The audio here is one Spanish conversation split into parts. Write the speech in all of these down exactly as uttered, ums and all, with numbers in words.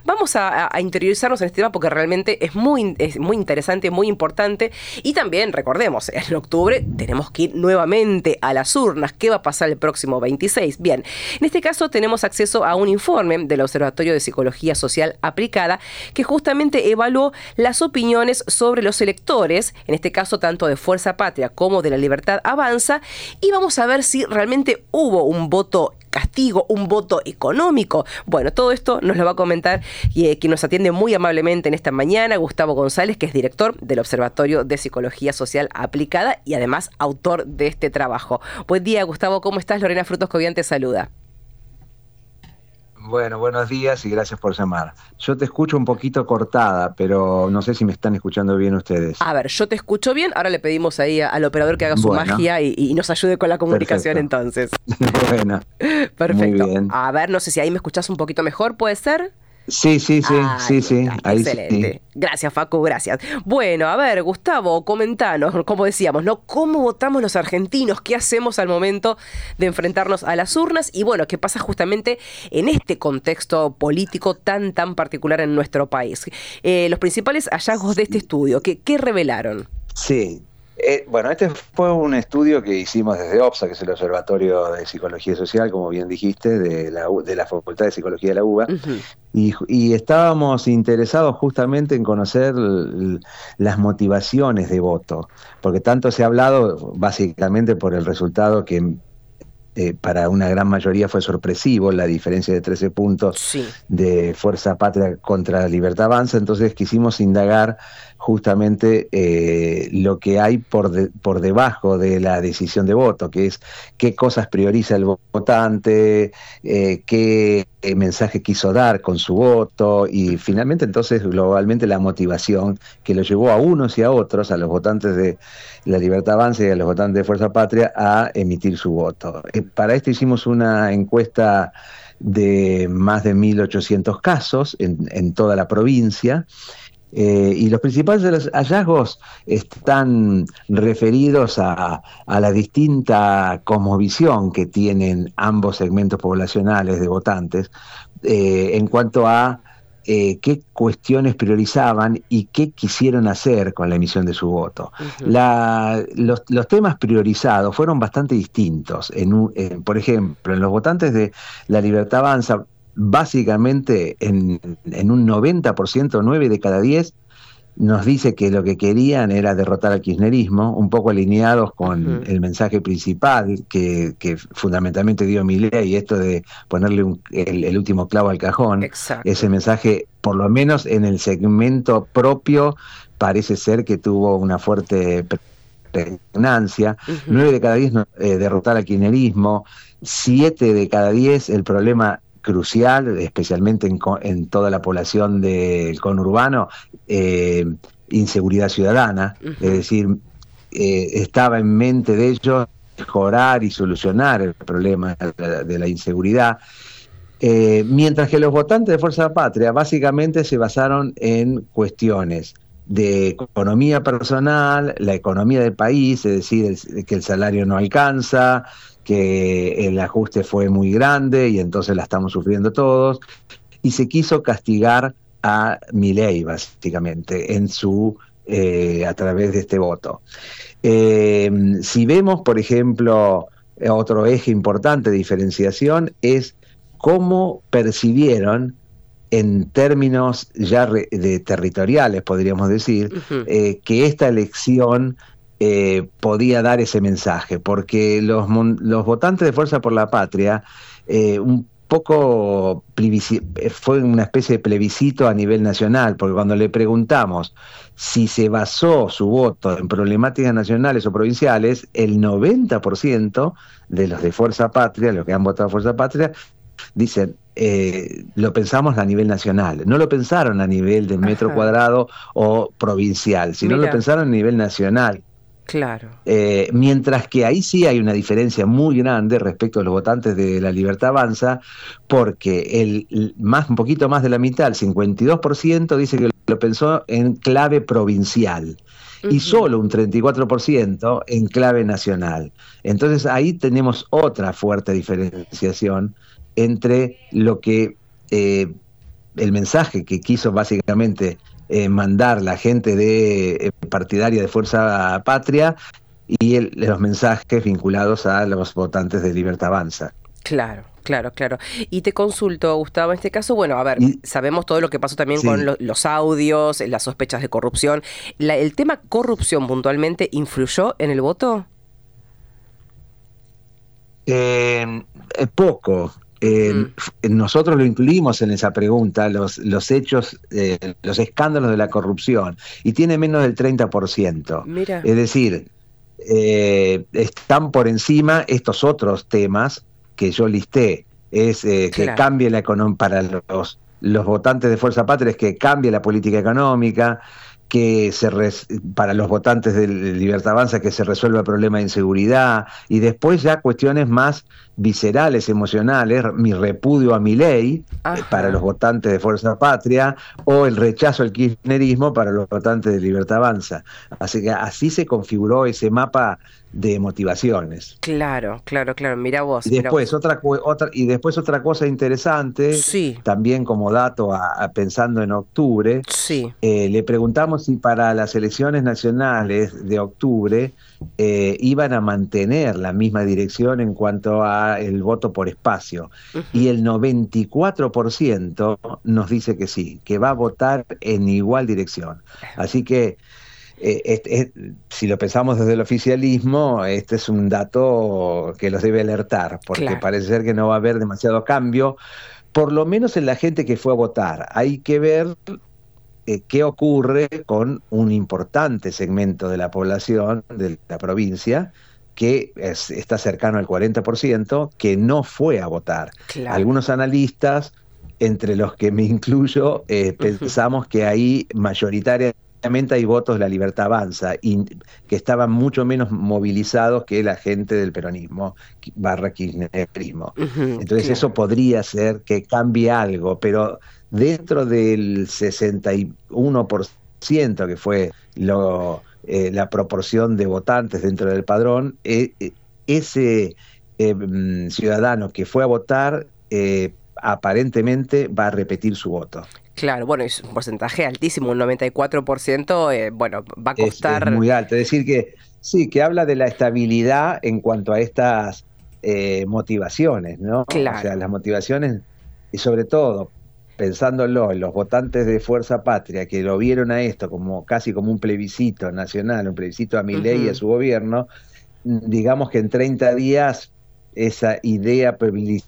vamos a, a interiorizarnos en este tema porque realmente es muy, es muy interesante, muy importante. Y también, recordemos, en octubre tenemos que ir nuevamente a las urnas. ¿Qué va a pasar el próximo veintiséis? Bien, en este caso tenemos acceso a un informe del Observatorio de Psicología Social Aplicada que justamente evaluó las opiniones sobre los electores, en este caso tanto de Fuerza Patria como de La Libertad Avanza, y vamos a ver si realmente hubo un voto castigo, un voto económico. Bueno, todo esto nos lo va a comentar y eh, quien nos atiende muy amablemente en esta mañana, Gustavo González, que es director del Observatorio de Psicología Social Aplicada y además autor de este trabajo. Buen día, Gustavo, ¿cómo estás? Lorena Frutos Cobian te saluda. Bueno, buenos días y gracias por llamar. Yo te escucho un poquito cortada, pero no sé si me están escuchando bien ustedes. A ver, yo te escucho bien, ahora le pedimos ahí a, al operador que haga su Bueno, magia y, y nos ayude con la comunicación. perfecto. Entonces. Bueno, muy Perfecto. bien. A ver, no sé si ahí me escuchás un poquito mejor, ¿puede ser? Sí, sí, sí, Ahí sí, sí, está, ahí excelente. sí. Gracias, Facu, gracias. Bueno, a ver, Gustavo, comentanos, como decíamos, ¿no? ¿Cómo votamos los argentinos? ¿Qué hacemos al momento de enfrentarnos a las urnas? Y bueno, ¿qué pasa justamente en este contexto político tan, tan particular en nuestro país? Eh, los principales hallazgos de este estudio, ¿qué, qué revelaron? Sí. Eh, bueno, este fue un estudio que hicimos desde OPSA, que es el Observatorio de Psicología Social, como bien dijiste, de la, U- de la Facultad de Psicología de la UBA, Uh-huh. y, y estábamos interesados justamente en conocer l- las motivaciones de voto, porque tanto se ha hablado básicamente por el resultado que eh, para una gran mayoría fue sorpresivo, la diferencia de trece puntos Sí. de Fuerza Patria contra Libertad Avanza. Entonces quisimos indagar justamente eh, lo que hay por, de, por debajo de la decisión de voto, que es qué cosas prioriza el votante, eh, qué eh, mensaje quiso dar con su voto, y finalmente entonces globalmente la motivación que lo llevó a unos y a otros, a los votantes de La Libertad Avanza y a los votantes de Fuerza Patria, a emitir su voto. Eh, para esto hicimos una encuesta de más de mil ochocientos casos en, en toda la provincia. Eh, y los principales de los hallazgos están referidos a, a la distinta cosmovisión que tienen ambos segmentos poblacionales de votantes eh, en cuanto a eh, qué cuestiones priorizaban y qué quisieron hacer con la emisión de su voto. Uh-huh. La, los, los temas priorizados fueron bastante distintos. En un, en, por ejemplo, en los votantes de La Libertad Avanza, básicamente en, en un noventa por ciento, nueve de cada diez, nos dice que lo que querían era derrotar al kirchnerismo, un poco alineados con Uh-huh. el mensaje principal que, que fundamentalmente dio Milei, y esto de ponerle un, el, el último clavo al cajón. Exacto. Ese mensaje, por lo menos en el segmento propio, parece ser que tuvo una fuerte pregnancia. Uh-huh. Nueve de cada diez eh, derrotar al kirchnerismo, siete de cada diez el problema crucial, especialmente en, en toda la población del conurbano, eh, inseguridad ciudadana. Uh-huh. Es decir, eh, estaba en mente de ellos mejorar y solucionar el problema de la, de la inseguridad. Eh, mientras que los votantes de Fuerza Patria básicamente se basaron en cuestiones de economía personal, la economía del país, es decir, el, que el salario no alcanza, que el ajuste fue muy grande y entonces la estamos sufriendo todos, y se quiso castigar a Milei básicamente en su eh, a través de este voto. Eh, si vemos, por ejemplo, otro eje importante de diferenciación es cómo percibieron en términos ya re, de territoriales, podríamos decir, uh-huh. eh, que esta elección Eh, podía dar ese mensaje, porque los, los votantes de Fuerza por la Patria eh, un poco fue una especie de plebiscito a nivel nacional, porque cuando le preguntamos si se basó su voto en problemáticas nacionales o provinciales, el noventa por ciento de los de Fuerza Patria, los que han votado Fuerza Patria, dicen, eh, lo pensamos a nivel nacional, no lo pensaron a nivel del metro Ajá. cuadrado o provincial, sino Mira. lo pensaron a nivel nacional. Claro. Eh, mientras que ahí sí hay una diferencia muy grande respecto a los votantes de La Libertad Avanza, porque el, el más, un poquito más de la mitad, el cincuenta y dos por ciento, dice que lo pensó en clave provincial. Uh-huh. Y solo un treinta y cuatro por ciento en clave nacional. Entonces ahí tenemos otra fuerte diferenciación entre lo que eh, el mensaje que quiso básicamente eh, mandar la gente de eh, partidaria de Fuerza Patria y el, los mensajes vinculados a los votantes de Libertad Avanza. Claro, claro, claro. Y te consulto, Gustavo, en este caso, bueno, a ver, Y, sabemos todo lo que pasó también sí, con lo- los audios, las sospechas de corrupción. La- ¿El tema corrupción puntualmente influyó en el voto? eh, eh, poco. Eh, Mm, nosotros lo incluimos en esa pregunta, los, los hechos, eh, los escándalos de la corrupción, y tiene menos del treinta por ciento. mira, Es decir, eh, están por encima estos otros temas que yo listé, es eh, que claro. cambie la economía para los, los votantes de Fuerza Patria, es que cambie la política económica, que se res, para los votantes de Libertad Avanza que se resuelva el problema de inseguridad, y después ya cuestiones más viscerales, emocionales, mi repudio a Milei eh, para los Ajá. votantes de Fuerza Patria, o el rechazo al kirchnerismo para los votantes de Libertad Avanza. Así que así se configuró ese mapa de motivaciones. Claro, claro, claro. Mira Y vos, mira después vos. otra, otra, y después otra cosa interesante, Sí, también como dato a, a pensando en octubre, sí. eh, le preguntamos si para las elecciones nacionales de octubre eh, iban a mantener la misma dirección en cuanto a el voto por espacio. Ujú. Y el noventa y cuatro por ciento nos dice que sí, que va a votar en igual dirección. Así que eh, este, es- si lo pensamos desde el oficialismo, este es un dato que los debe alertar, porque Claro. parece ser que no va a haber demasiado cambio, por lo menos en la gente que fue a votar. Hay que ver eh, qué ocurre con un importante segmento de la población de la provincia que es, está cercano al cuarenta por ciento, que no fue a votar. Claro. Algunos analistas, entre los que me incluyo, eh, Ujú. pensamos que ahí mayoritariamente hay votos de la Libertad Avanza y que estaban mucho menos movilizados que la gente del peronismo barra kirchnerismo. Ujú, Entonces eso claro. podría ser que cambie algo, pero dentro del sesenta y uno por ciento que fue lo, eh, la proporción de votantes dentro del padrón, eh, eh, ese eh, mm, ciudadano que fue a votar eh, aparentemente va a repetir su voto. Claro, bueno, es un porcentaje altísimo, un noventa y cuatro por ciento, eh, bueno, va a Es, es costar, muy alto. Es decir, que sí, que habla de la estabilidad en cuanto a estas eh, motivaciones, ¿no? O sea, claro. las motivaciones, y sobre todo, pensándolo en los votantes de Fuerza Patria, que lo vieron a esto como casi como un plebiscito nacional, un plebiscito a Milei y a Ujú. su gobierno, digamos que en treinta días esa idea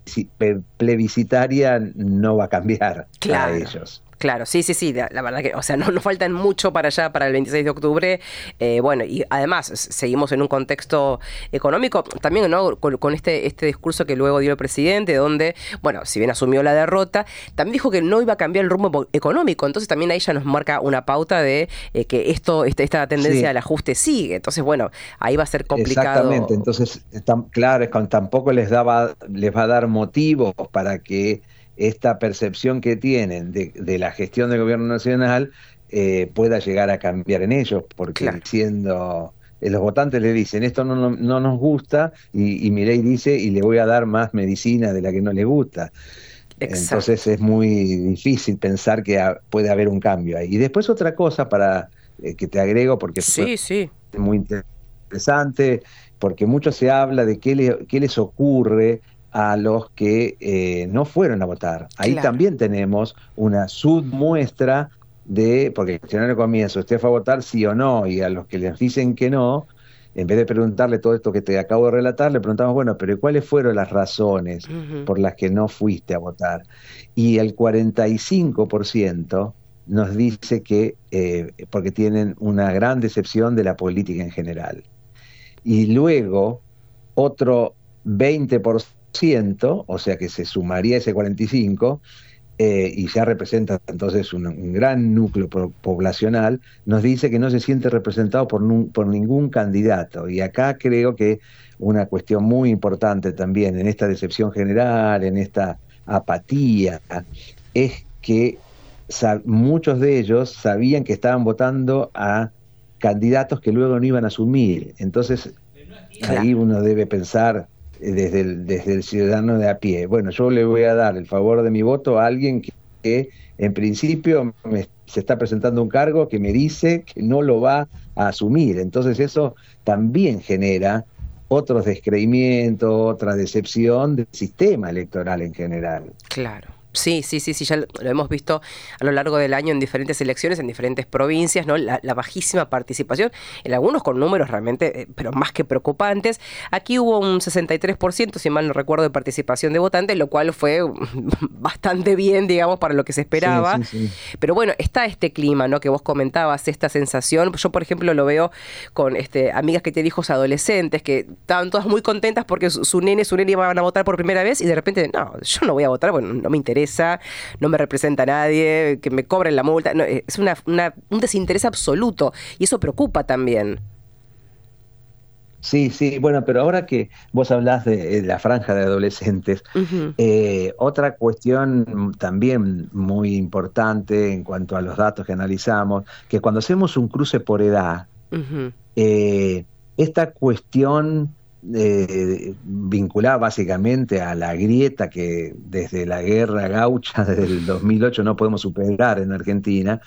plebiscitaria no va a cambiar para Claro, ellos. claro, sí, sí, sí, la, la verdad que, o sea, no nos faltan mucho para allá, para el veintiséis de octubre, eh, bueno, y además s- seguimos en un contexto económico, también, ¿no? Con, con este, este discurso que luego dio el presidente, donde, bueno, si bien asumió la derrota, también dijo que no iba a cambiar el rumbo po- económico, entonces también ahí ya nos marca una pauta de eh, que esto, este, esta tendencia Sí, al ajuste sigue, entonces, bueno, ahí va a ser exactamente, complicado, entonces, tam, claro, es con, tampoco les, daba, les va a dar motivos para que esta percepción que tienen de, de la gestión del gobierno nacional eh, pueda llegar a cambiar en ellos, porque claro, diciendo, eh, los votantes le dicen, esto no, no, no nos gusta, y, y Milei dice, y le voy a dar más medicina de la que no le gusta. Entonces exacto, es muy difícil pensar que ha, puede haber un cambio ahí. Y después otra cosa para eh, que te agrego, porque fue sí, sí, muy interesante, porque mucho se habla de qué, le, qué les ocurre a los que eh, no fueron a votar. Ahí claro, también tenemos una submuestra de, porque el cuestionario comienza, ¿usted fue a votar sí o no? Y a los que les dicen que no, en vez de preguntarle todo esto que te acabo de relatar, le preguntamos, bueno, pero ¿cuáles fueron las razones ujú, por las que no fuiste a votar? Y el cuarenta y cinco por ciento nos dice que eh, porque tienen una gran decepción de la política en general. Y luego otro veinte por ciento, o sea que se sumaría ese cuarenta y cinco, eh, y ya representa entonces un, un gran núcleo po- poblacional, nos dice que no se siente representado por, nun- por ningún candidato. Y acá creo que una cuestión muy importante también en esta decepción general, en esta apatía, es que sa- muchos de ellos sabían que estaban votando a candidatos que luego no iban a asumir. Entonces, ahí claro, uno debe pensar eh, desde el, desde el ciudadano de a pie. Bueno, yo le voy a dar el favor de mi voto a alguien que, que en principio me, se está presentando un cargo que me dice que no lo va a asumir. Entonces eso también genera otros descreimientos, otra decepción del sistema electoral en general. Claro. Sí, sí, sí, sí, ya lo, lo hemos visto a lo largo del año en diferentes elecciones, en diferentes provincias, ¿no? La, la bajísima participación, en algunos con números realmente, eh, pero más que preocupantes. Aquí hubo un sesenta y tres por ciento, si mal no recuerdo, de participación de votantes, lo cual fue bastante bien, digamos, para lo que se esperaba. Sí, sí, sí. Pero bueno, está este clima, ¿no? Que vos comentabas, esta sensación. Yo, por ejemplo, lo veo con este, amigas que tienen hijos adolescentes, que estaban todas muy contentas porque su, su nene, su nene iban a votar por primera vez y de repente, no, yo no voy a votar, bueno, no me interesa. No me representa a nadie, que me cobren la multa. No, es una, una, un desinterés absoluto y eso preocupa también. Sí, sí, bueno, pero ahora que vos hablás de, de la franja de adolescentes, Uh-huh. eh, otra cuestión también muy importante en cuanto a los datos que analizamos, que cuando hacemos un cruce por edad, Uh-huh. eh, esta cuestión eh, vinculada básicamente a la grieta que desde la guerra gaucha, desde el dos mil ocho, no podemos superar en Argentina,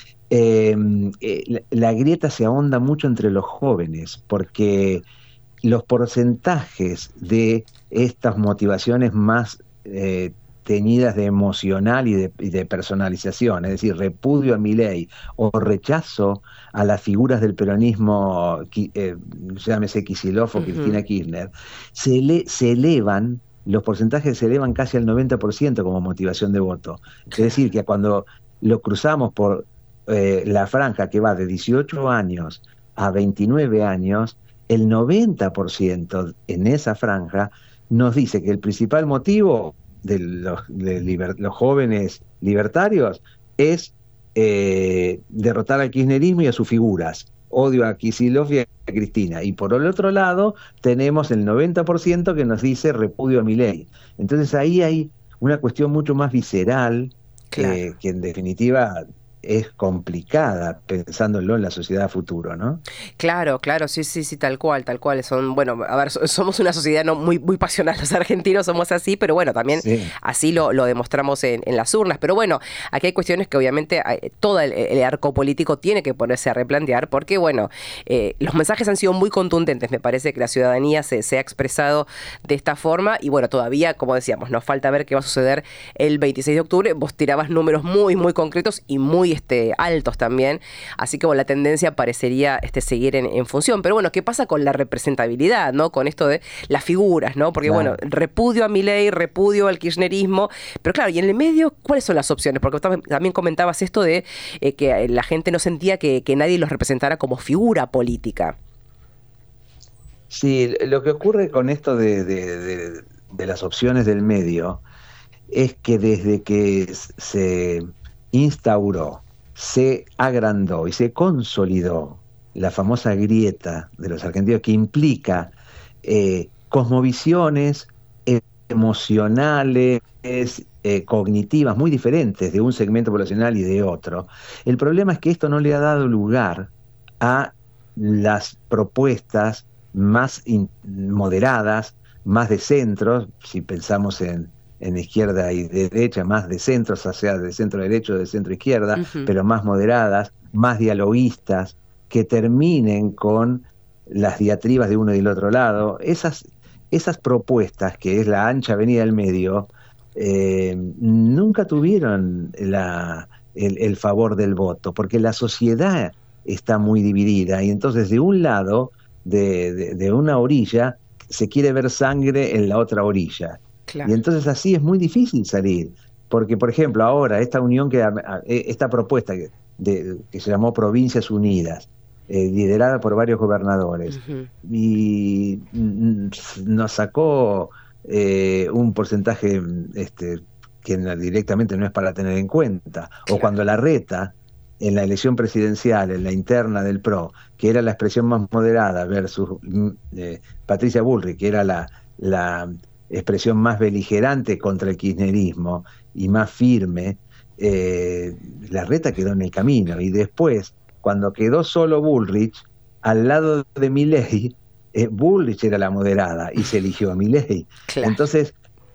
eh, eh, la, la grieta se ahonda mucho entre los jóvenes, porque los porcentajes de estas motivaciones más eh, teñidas de emocional y de, y de personalización, es decir, repudio a Milei o rechazo a las figuras del peronismo, eh, llámese Kicillof o Uh-huh. Cristina Kirchner, se, ele se elevan, los porcentajes se elevan casi al noventa por ciento como motivación de voto. Es decir, que cuando lo cruzamos por eh, la franja que va de dieciocho años a veintinueve años, el noventa por ciento en esa franja nos dice que el principal motivo de los, de liber, los jóvenes libertarios es eh, derrotar al kirchnerismo y a sus figuras. Odio a Kicillof y a Cristina. Y por el otro lado tenemos el noventa por ciento que nos dice repudio a Milei. Entonces ahí hay una cuestión mucho más visceral, Claro. eh, que en definitiva es complicada pensándolo en la sociedad futuro, ¿no? Claro, claro, sí, sí, sí, tal cual, tal cual. Son, bueno, a ver, so- somos una sociedad no muy, muy pasional, los argentinos somos así, pero bueno, también Sí. así lo, lo demostramos en, en las urnas. Pero bueno, aquí hay cuestiones que obviamente eh, todo el, el arco político tiene que ponerse a replantear, porque bueno, eh, los mensajes han sido muy contundentes. Me parece que la ciudadanía se, se ha expresado de esta forma y bueno, todavía, como decíamos, nos falta ver qué va a suceder el veintiséis de octubre. Vos tirabas números muy, muy concretos y muy este, altos también, así que bueno, la tendencia parecería este, seguir en, en función. Pero bueno, ¿qué pasa con la representabilidad, ¿no? Con esto de las figuras, ¿no? Porque Claro. bueno, repudio a Milei, repudio al kirchnerismo, pero claro, y en el medio, ¿cuáles son las opciones? Porque también comentabas esto de eh, que la gente no sentía que, que nadie los representara como figura política. Sí, lo que ocurre con esto de, de, de, de las opciones del medio es que desde que se instauró, se agrandó y se consolidó la famosa grieta de los argentinos, que implica eh, cosmovisiones eh, emocionales, eh, cognitivas muy diferentes de un segmento poblacional y de otro. El problema es que esto no le ha dado lugar a las propuestas más in, moderadas, más de centro, si pensamos en en izquierda y derecha, más de centro, o sea, de centro derecho, de centro izquierda, uh-huh. pero más moderadas, más dialoguistas, que terminen con las diatribas de uno y del otro lado. Esas, esas propuestas, que es la ancha avenida del medio, eh, nunca tuvieron la, el, el favor del voto, porque la sociedad está muy dividida, y entonces de un lado, de, de, de una orilla, se quiere ver sangre en la otra orilla. Claro. Y entonces así es muy difícil salir, porque por ejemplo ahora esta unión, que esta propuesta que, de, que se llamó Provincias Unidas, eh, liderada por varios gobernadores, uh-huh. y nos sacó eh, un porcentaje este, que directamente no es para tener en cuenta. Claro. O cuando Larreta, en la elección presidencial, en la interna del P R O, que era la expresión más moderada, versus eh, Patricia Bullrich, que era la, la expresión más beligerante contra el kirchnerismo y más firme, eh, Larreta quedó en el camino. Y después, cuando quedó solo Bullrich, al lado de Milei, eh, Bullrich era la moderada y se eligió a Milei. Claro. Entonces,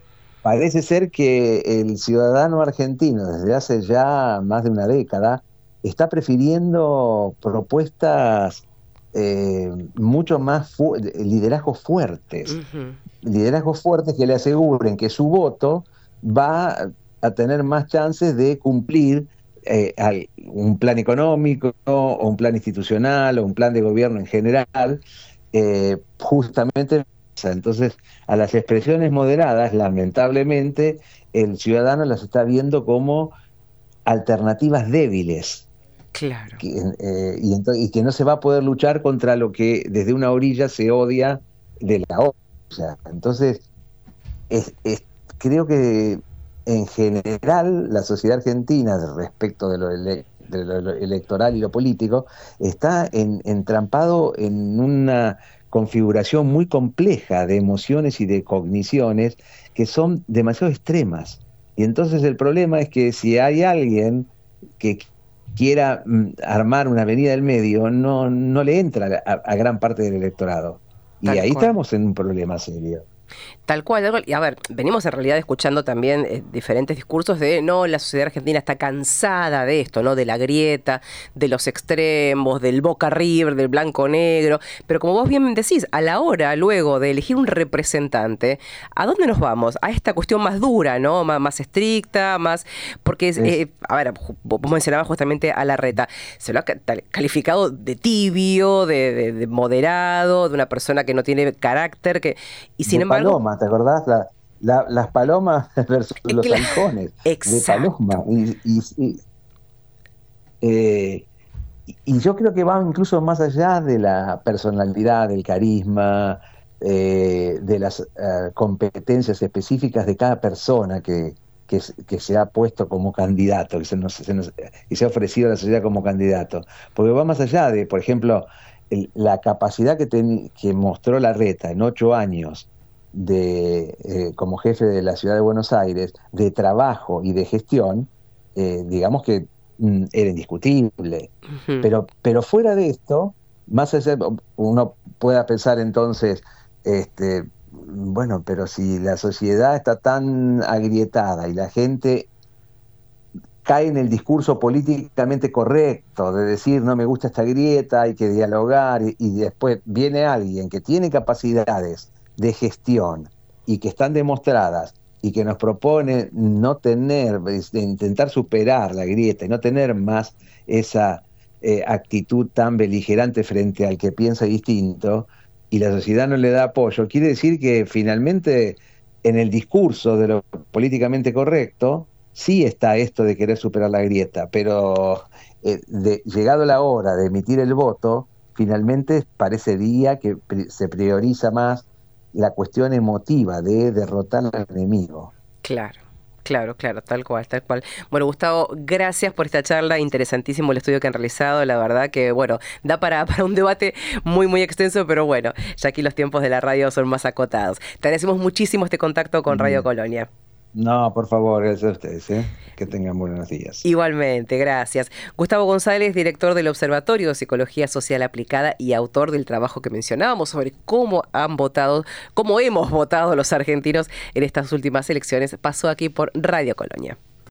parece ser que el ciudadano argentino desde hace ya más de una década está prefiriendo propuestas eh, mucho más fu liderazgos fuertes, Uh-huh. liderazgos fuertes que le aseguren que su voto va a tener más chances de cumplir eh, al, un plan económico o un plan institucional o un plan de gobierno en general, eh, justamente. Entonces, a las expresiones moderadas, lamentablemente, el ciudadano las está viendo como alternativas débiles. Claro. Que, eh, y, entonces, y que no se va a poder luchar contra lo que desde una orilla se odia de la otra. Entonces, es, es, creo que en general la sociedad argentina, respecto de lo, ele de lo electoral y lo político, está en, entrampado en una configuración muy compleja de emociones y de cogniciones que son demasiado extremas. Y entonces el problema es que si hay alguien que quiera mm, armar una avenida del medio, no, no le entra a, a gran parte del electorado. Y Tal ahí cual. estamos en un problema serio. Tal cual, tal cual. Y a ver, venimos en realidad escuchando también eh, diferentes discursos de, no, la sociedad argentina está cansada de esto, ¿no? De la grieta, de los extremos, del Boca River, del blanco-negro. Pero como vos bien decís, a la hora luego de elegir un representante, ¿a dónde nos vamos? A esta cuestión más dura, ¿no? Más, más estricta, más... Porque, es, eh, a ver, vos mencionabas justamente a Larreta. Se lo ha calificado de tibio, de, de, de moderado, de una persona que no tiene carácter, que... Y sin de embargo... paloma, ¿te acordás? La, la, las palomas versus los Claro, halcones, de paloma. exacto. Y, y, y, eh, y yo creo que va incluso más allá de la personalidad, del carisma, eh, de las uh, competencias específicas de cada persona que, que, que se ha puesto como candidato, que se, nos, se nos, que se ha ofrecido a la sociedad como candidato. Porque va más allá de, por ejemplo, el, la capacidad que, ten, que mostró Larreta en ocho años de, eh, como jefe de la ciudad de Buenos Aires, de trabajo y de gestión, eh, digamos que mm, era indiscutible. Uh-huh. Pero, pero fuera de esto, más allá, uno pueda pensar entonces, este, bueno, pero si la sociedad está tan agrietada y la gente cae en el discurso políticamente correcto, de decir no me gusta esta grieta, hay que dialogar, y, y después viene alguien que tiene capacidades de gestión y que están demostradas y que nos propone no tener, de intentar superar la grieta y no tener más esa eh, actitud tan beligerante frente al que piensa distinto, y la sociedad no le da apoyo, quiere decir que finalmente en el discurso de lo políticamente correcto sí está esto de querer superar la grieta, pero eh, de, llegado la hora de emitir el voto, finalmente parecería que se prioriza más la cuestión emotiva de derrotar al enemigo. Claro, claro, claro, tal cual, tal cual. Bueno, Gustavo, gracias por esta charla, interesantísimo el estudio que han realizado, la verdad que, bueno, da para, para un debate muy, muy extenso, pero bueno, ya aquí los tiempos de la radio son más acotados. Te agradecemos muchísimo este contacto con Radio Colonia. No, por favor, gracias a ustedes, ¿eh? Que tengan buenos días. Igualmente, gracias. Gustavo González, director del Observatorio de Psicología Social Aplicada y autor del trabajo que mencionábamos sobre cómo han votado, cómo hemos votado los argentinos en estas últimas elecciones, pasó aquí por Radio Colonia.